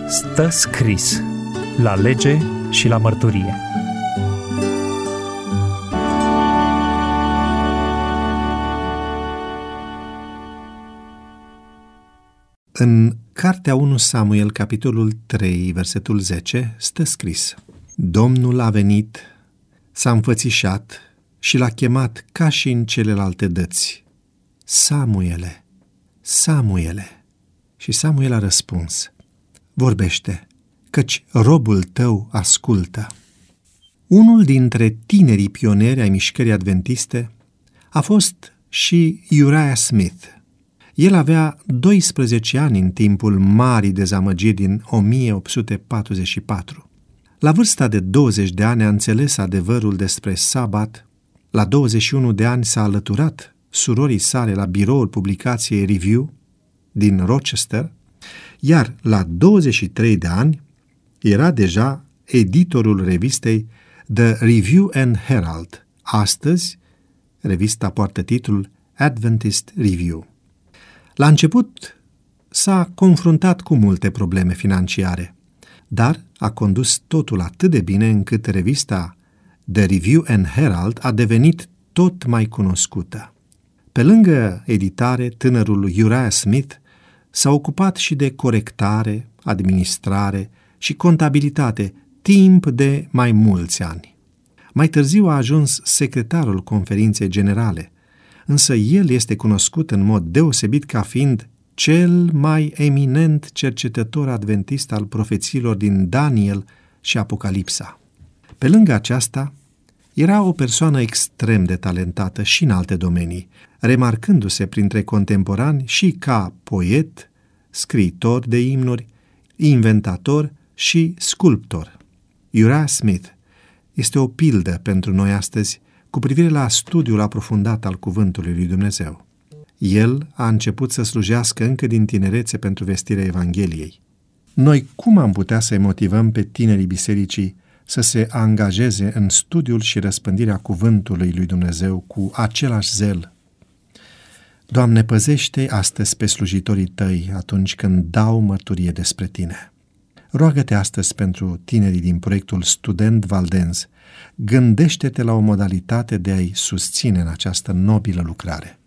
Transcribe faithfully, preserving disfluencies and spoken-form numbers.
Stă scris la lege și la mărturie. În Cartea unu Samuel, capitolul trei, versetul zece, stă scris: Domnul a venit, s-a înfățișat și l-a chemat ca și în celelalte dăți: Samuele, Samuele. Și Samuel a răspuns: Vorbește, căci robul tău ascultă. Unul dintre tinerii pioneri ai mișcării adventiste a fost și Uriah Smith. El avea doisprezece ani în timpul marii dezamăgiri din o mie opt sute patruzeci și patru. La vârsta de douăzeci de ani a înțeles adevărul despre sabat, la douăzeci și unu de ani s-a alăturat surorii sale la biroul publicației Review din Rochester, iar la douăzeci și trei de ani era deja editorul revistei The Review and Herald. Astăzi, revista poartă titlul Adventist Review. La început s-a confruntat cu multe probleme financiare, dar a condus totul atât de bine încât revista The Review and Herald a devenit tot mai cunoscută. Pe lângă editare, tânărul Uriah Smith s-a ocupat și de corectare, administrare și contabilitate timp de mai mulți ani. Mai târziu a ajuns secretarul conferinței generale, însă el este cunoscut în mod deosebit ca fiind cel mai eminent cercetător adventist al profețiilor din Daniel și Apocalipsa. Pe lângă aceasta, era o persoană extrem de talentată și în alte domenii, remarcându-se printre contemporani și ca poet, scriitor de imnuri, inventator și sculptor. Uriah Smith este o pildă pentru noi astăzi cu privire la studiul aprofundat al Cuvântului lui Dumnezeu. El a început să slujească încă din tinerețe pentru vestirea Evangheliei. Noi cum am putea să-i motivăm pe tinerii bisericii să se angajeze în studiul și răspândirea Cuvântului lui Dumnezeu cu același zel? Doamne, păzește astăzi pe slujitorii Tăi atunci când dau mărturie despre Tine. Roagă-te astăzi pentru tinerii din proiectul Student Valdenz. Gândește-te la o modalitate de a-i susține în această nobilă lucrare.